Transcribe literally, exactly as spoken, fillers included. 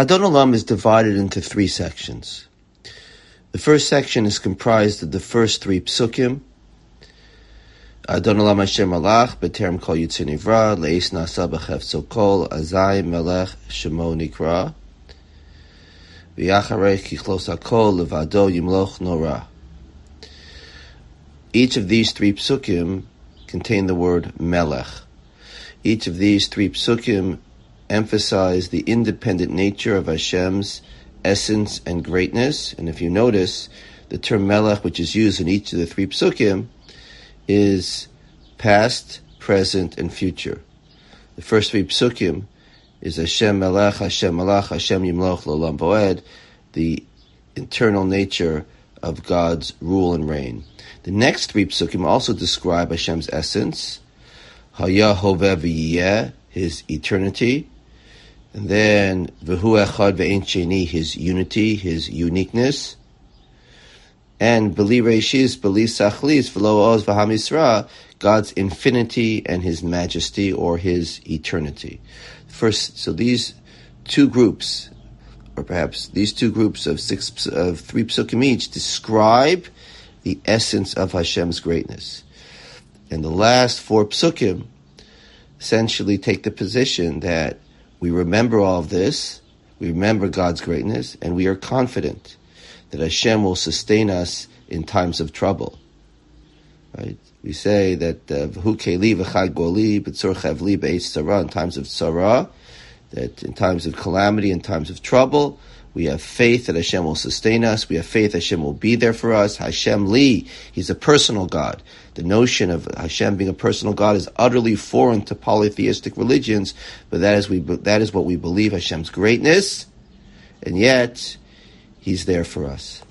Adon Olam is divided into three sections. The first section is comprised of the first three psukim. Adon Olam Hashem Malach, B'terem Kol Yitzir Nivra, Le'is Nasa B'chefzo Kol, Azai Melech Shemo Nikra, V'yacharei Kichlos HaKol, Levado Yimloch Nora. Each of these three psukim contain the word Melech. Each of these three psukim emphasize the independent nature of Hashem's essence and greatness. And if you notice, the term Melech, which is used in each of the three psukim, is past, present, and future. The first three psukim is Hashem Melech, Hashem Malach, Hashem Yimloch L'olam Voed, the internal nature of God's rule and reign. The next three psukim also describe Hashem's essence, Haya Hoveh V'yeh, His eternity, and then V'hu Echad V'ein Sheni, His unity, His uniqueness, and B'li Reishis, B'li Sachlis, V'lo Oz V'ham Yisra, God's infinity and His majesty, or His eternity. First, so these two groups, or perhaps these two groups of six of three psukim each, describe the essence of Hashem's greatness. And the last four psukim essentially take the position that we remember all of this, we remember God's greatness, and we are confident that Hashem will sustain us in times of trouble. Right? We say that V'hu keli v'chad goli b'tzor chavli b'eitz tzara, in times of tzara, that in times of calamity, in times of trouble, we have faith that Hashem will sustain us. We have faith Hashem will be there for us. Hashem li, He's a personal God. The notion of Hashem being a personal God is utterly foreign to polytheistic religions, but that is we that is what we believe, Hashem's greatness, and yet He's there for us.